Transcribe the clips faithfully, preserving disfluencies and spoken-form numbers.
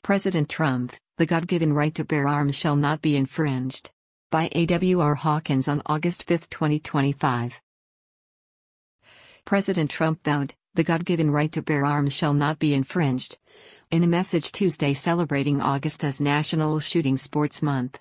President Trump, the God-given right to bear arms shall not be infringed. By A W R Hawkins on August fifth, twenty twenty-five. President Trump vowed, the God-given right to bear arms shall not be infringed, in a message Tuesday celebrating August as National Shooting Sports Month.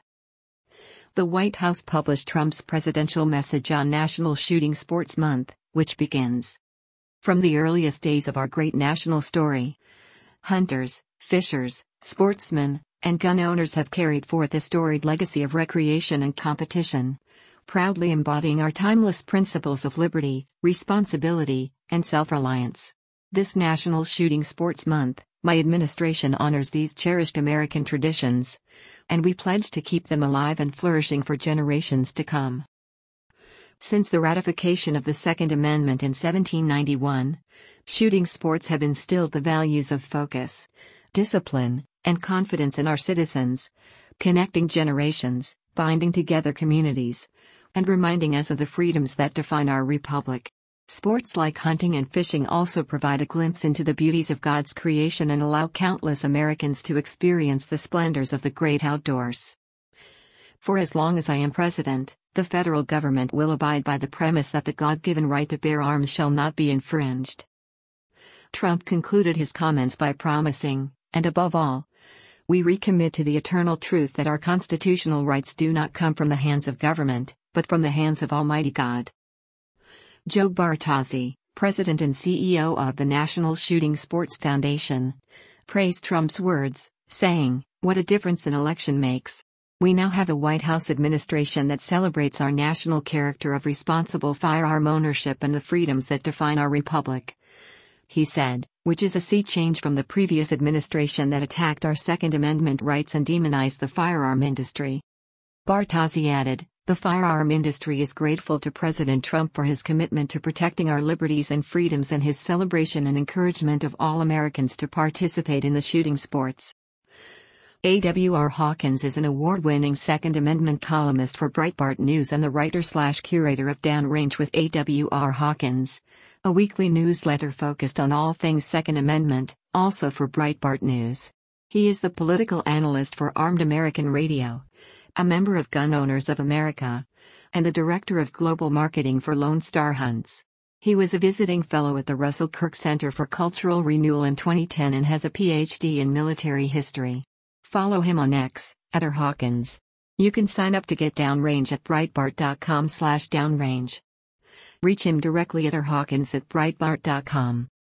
The White House published Trump's presidential message on National Shooting Sports Month, which begins, "From the earliest days of our great national story, hunters, fishers, sportsmen, and gun owners have carried forth a storied legacy of recreation and competition, proudly embodying our timeless principles of liberty, responsibility, and self-reliance. This National Shooting Sports Month, my administration honors these cherished American traditions, and we pledge to keep them alive and flourishing for generations to come." Since the ratification of the Second Amendment in seventeen ninety-one, shooting sports have instilled the values of focus, discipline, and confidence in our citizens, connecting generations, binding together communities, and reminding us of the freedoms that define our republic. Sports like hunting and fishing also provide a glimpse into the beauties of God's creation and allow countless Americans to experience the splendors of the great outdoors. For as long as I am president, the federal government will abide by the premise that the God-given right to bear arms shall not be infringed. Trump concluded his comments by promising, and above all, we recommit to the eternal truth that our constitutional rights do not come from the hands of government, but from the hands of Almighty God. Joe Bartozzi, president and C E O of the National Shooting Sports Foundation, praised Trump's words, saying, "What a difference an election makes. We now have a White House administration that celebrates our national character of responsible firearm ownership and the freedoms that define our republic," he said, which is a sea change from the previous administration that attacked our Second Amendment rights and demonized the firearm industry. Bartozzi added, "The firearm industry is grateful to President Trump for his commitment to protecting our liberties and freedoms and his celebration and encouragement of all Americans to participate in the shooting sports." A W R Hawkins is an award-winning Second Amendment columnist for Breitbart News and the writer-slash-curator of Downrange with A W R Hawkins, a weekly newsletter focused on all things Second Amendment, also for Breitbart News. He is the political analyst for Armed American Radio, a member of Gun Owners of America, and the director of global marketing for Lone Star Hunts. He was a visiting fellow at the Russell Kirk Center for Cultural Renewal in twenty ten and has a P H D in military history. Follow him on X, at R Hawkins. You can sign up to get Downrange at breitbart dot com slash downrange. Reach him directly at R Hawkins at breitbart dot com.